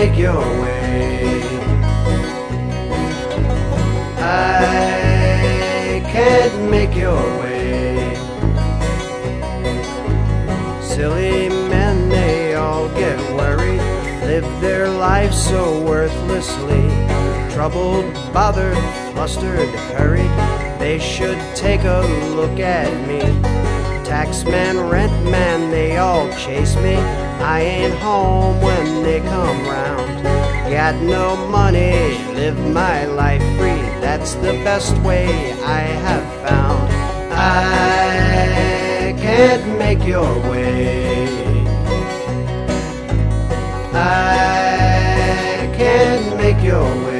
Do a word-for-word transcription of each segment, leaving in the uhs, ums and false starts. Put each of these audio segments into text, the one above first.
make your way. I can't make your way. Silly men, they all get worried, live their lives so worthlessly. Troubled, bothered, flustered, hurried, they should take a look at me. Taxman, rent man, they all chase me. I ain't home when they come round. Got no money, live my life free. That's the best way I have found. I can't make your way. I can't make your way.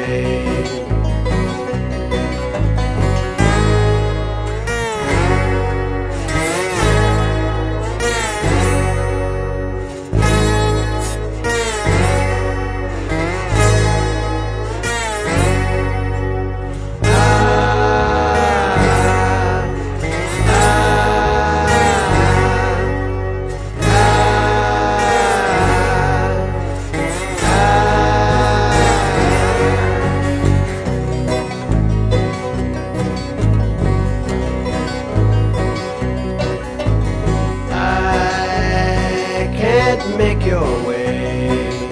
Make your way.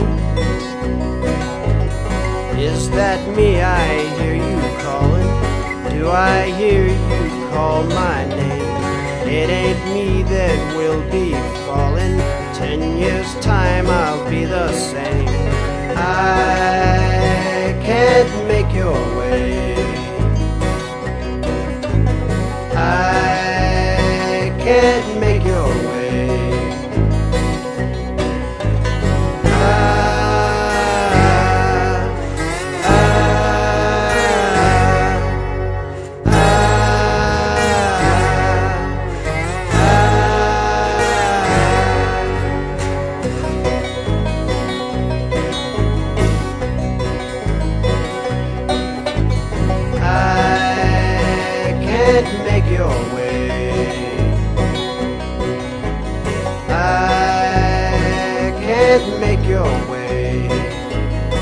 Is that me I hear you calling? Do I hear you call my name? It ain't me that will be falling. Ten years time I'll be the same. I can't make your way. I can't make your way. Make your way. I can't make your way.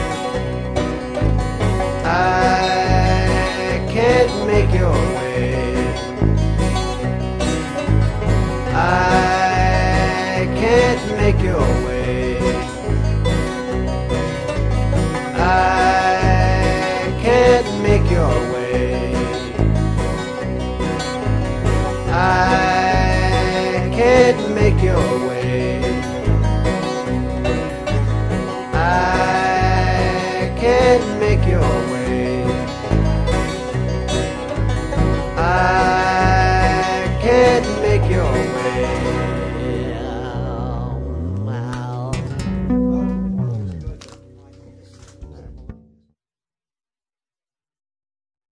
I can't make your way.